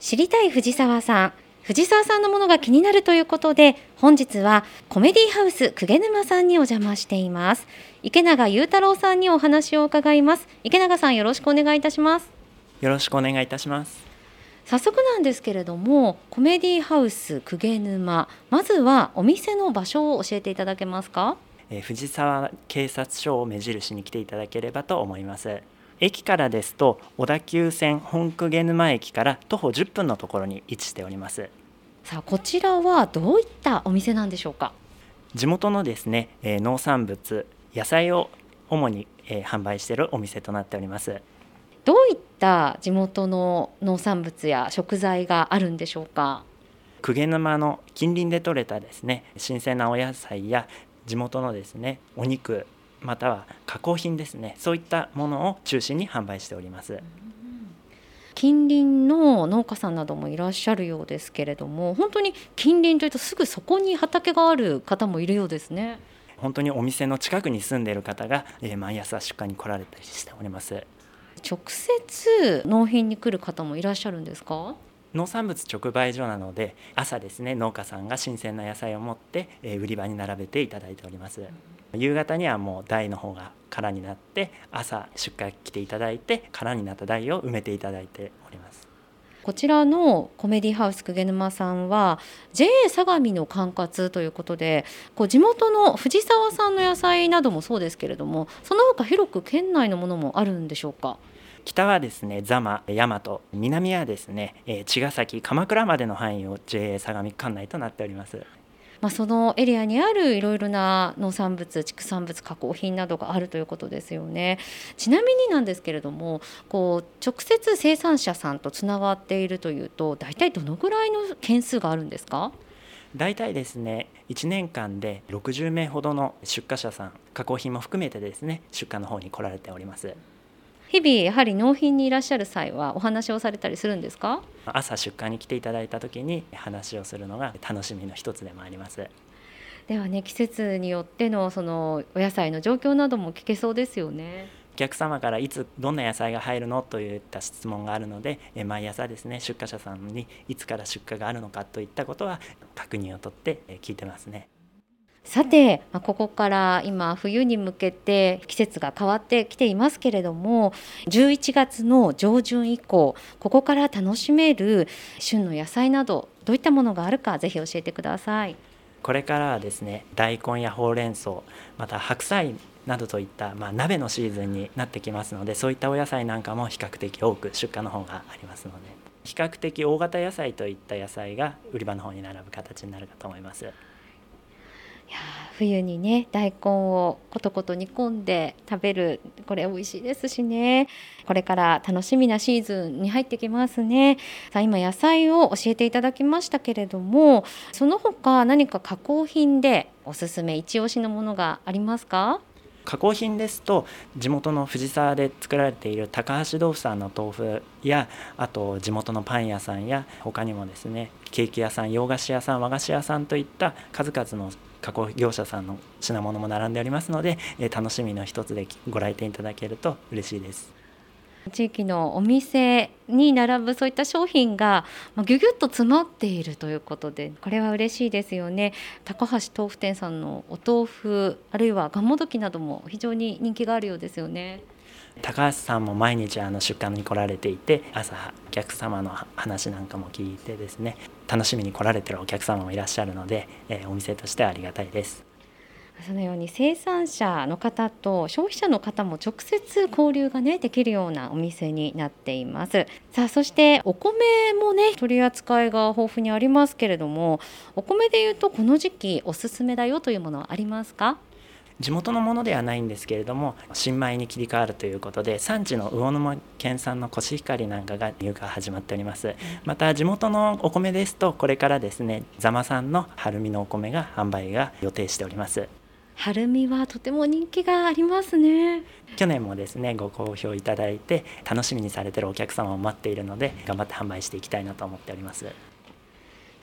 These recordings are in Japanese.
知りたい藤沢さんのものが気になるということで、本日はコメディハウス鵠沼さんにお邪魔しています。池永雄太郎さんにお話を伺います。池永さん、よろしくお願いいたします。 よろしくお願いいたします。 早速なんですけれども、コメディハウス鵠沼、まずはお店の場所を教えていただけますか？ 藤沢警察署を目印に来ていただければと思います。駅からですと小田急線本鵠沼駅から徒歩10分のところに位置しております。 さあ、こちらはどういったお店なんでしょうか？ 地元のですね、農産物、野菜を主に販売しているお店となっております。 どういった地元の農産物や食材があるんでしょうか？ 鵠沼の近隣で採れたですね、新鮮なお野菜や地元のですね、お肉または加工品ですね、そういったものを中心に販売しております。 近隣の農家さんなどもいらっしゃるようですけれども、本当に近隣というとすぐそこに畑がある方もいるようですね。 本当にお店の近くに住んでいる方が、毎朝出荷に来られたりしております。 直接納品に来る方もいらっしゃるんですか？ 農産物直売所なので、朝ですね、農家さんが新鮮な野菜を持って、売り場に並べていただいております。夕方にはもう台の方が空になって、朝出荷来ていただいて空になった台を埋めていただいております。 こちらのコメディハウス鵠沼さんは JA 相模の管轄ということで、地元の藤沢産の野菜などもそうですけれども、その他広く県内のものもあるんでしょうか？ 北はですね、座間、大和、南はですね、茅ヶ崎、鎌倉までの範囲を JA 相模管内となっております。 そのエリアにあるいろいろな農産物、畜産物、加工品などがあるということですよね。ちなみになんですけれども、直接生産者さんとつながっているというと、大体どのぐらいの件数があるんですか？ 大体ですね、1年間で60名ほどの出荷者さん、加工品も含めてですね、出荷の方に来られております。 日々やはり納品にいらっしゃる際はお話をされたりするんですか？ 朝出荷に来ていただいた時に話をするのが楽しみの一つでもあります。 ではね、季節によってのそのお野菜の状況なども聞けそうですよね。 お客様からいつどんな野菜が入るのといった質問があるので、毎朝ですね、出荷者さんにいつから出荷があるのかといったことは確認を取って聞いてますね。 さて、ここから今冬に向けて季節が変わってきていますけれども、11月の上旬以降、ここから楽しめる旬の野菜などどういったものがあるか、ぜひ教えてください。 これからはですね、大根やほうれん草、また白菜などといった、鍋のシーズンになってきますので、そういったお野菜なんかも比較的多く出荷の方がありますので、比較的大型野菜といった野菜が売り場の方に並ぶ形になるかと思います。 いや冬にね、大根をコトコト煮込んで食べる、これ美味しいですしね。これから楽しみなシーズンに入ってきますね。さあ、今野菜を教えていただきましたけれども、その他何か加工品でおすすめ一押しのものがありますか？ 加工品ですと、地元の藤沢で作られている高橋豆腐さんの豆腐や、あと地元のパン屋さんや、他にもですね、ケーキ屋さん、洋菓子屋さん、和菓子屋さんといった数々の加工業者さんの品物も並んでおりますので、楽しみの一つでご来店いただけると嬉しいです。 地域のお店に並ぶそういった商品がギュギュッと詰まっているということで、これは嬉しいですよね。高橋豆腐店さんのお豆腐、あるいはがんもどきなども非常に人気があるようですよね。 高橋さんも毎日出荷に来られていて、朝お客様の話なんかも聞いてですね、楽しみに来られているお客様もいらっしゃるので、お店としてはありがたいです。 そのように生産者の方と消費者の方も直接交流ができるようなお店になっています。さあ、そしてお米も取り扱いが豊富にありますけれども、お米でいうとこの時期おすすめだよというものはありますか？ 地元のものではないんですけれども、新米に切り替わるということで、産地の魚沼県産のコシヒカリなんかが入荷始まっております。また地元のお米ですと、これからですね、座間産の春見のお米が販売が予定しております。 春見はとても人気がありますね。 去年もですね、ご好評いただいて、楽しみにされているお客様を待っているので、頑張って販売していきたいなと思っております。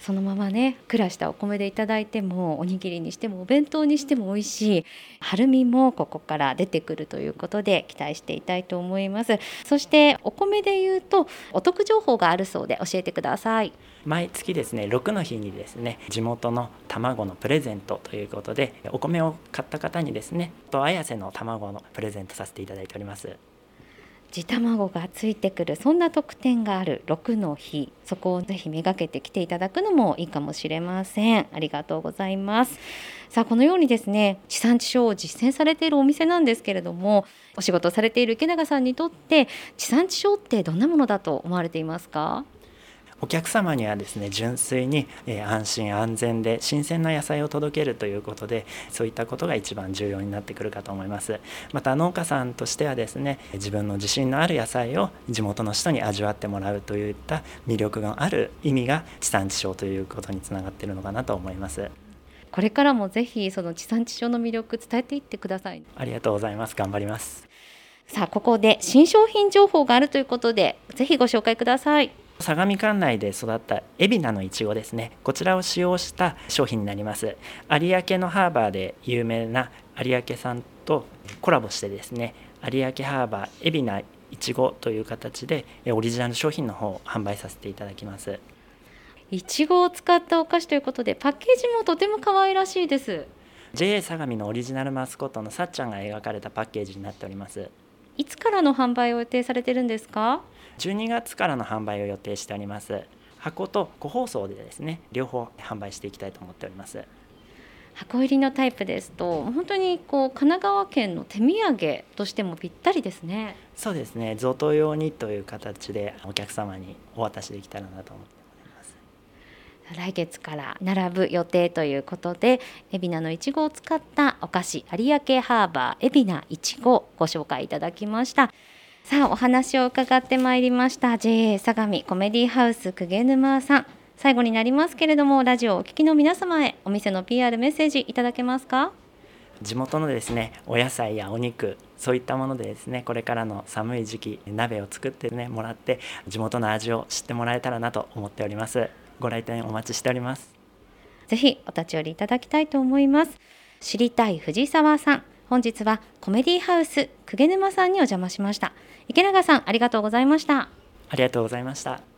そのままねふっくらしたお米でいただいても、おにぎりにしてもお弁当にしても美味しい春みもここから出てくるということで期待していたいと思います。そしてお米でいうとお得情報があるそうで教えてください。 毎月ですね6の日にですね地元の卵のプレゼントということで、お米を買った方にですね綾瀬の卵のプレゼントさせていただいております。 地卵がついてくる、そんな特典がある6の日、そこをぜひめがけて来ていただくのもいいかもしれません。ありがとうございます。さあこのようにですね地産地消を実践されているお店なんですけれども、お仕事されている池永さんにとって地産地消ってどんなものだと思われていますか？ お客様にはですね純粋に安心安全で新鮮な野菜を届けるということで、そういったことが一番重要になってくるかと思います。また農家さんとしてはですね自分の自信のある野菜を地元の人に味わってもらうといった魅力がある意味が地産地消ということにつながっているのかなと思います。 これからもぜひその地産地消の魅力伝えていってください。 ありがとうございます。頑張ります。 さあここで新商品情報があるということで、ぜひご紹介ください。 相模管内で育った海老名のいちごですね、こちらを使用した商品になります。有明のハーバーで有名な有明さんとコラボしてですね、有明ハーバー海老名いちごという形でオリジナル商品の方を販売させていただきます。 いちごを使ったお菓子ということで、パッケージもとても可愛らしいです。 JA 相模のオリジナルマスコットのさっちゃんが描かれたパッケージになっております。 いつからの販売を予定されているんですか ？12月からの販売を予定しております。箱と個包装でですね両方販売していきたいと思っております。 箱入りのタイプですと本当に神奈川県の手土産としてもぴったりですね。 そうですね、贈答用にという形でお客様にお渡しできたらなと思っております。 来月から並ぶ予定ということで、海老名のいちごを使ったお菓子有明ハーバー海老名いちごをご紹介いただきました。さあお話を伺ってまいりました JA 相模コメディハウス鵠沼さん、最後になりますけれどもラジオをお聞きの皆様へお店の PR メッセージいただけますか？ 地元のですねお野菜やお肉、そういったものでですねこれからの寒い時期鍋を作ってねもらって地元の味を知ってもらえたらなと思っております。ご来店お待ちしております。 ぜひお立ち寄りいただきたいと思います。知りたい藤沢さん、本日はコメディハウス鵠沼さんにお邪魔しました。池永さんありがとうございました。 ありがとうございました。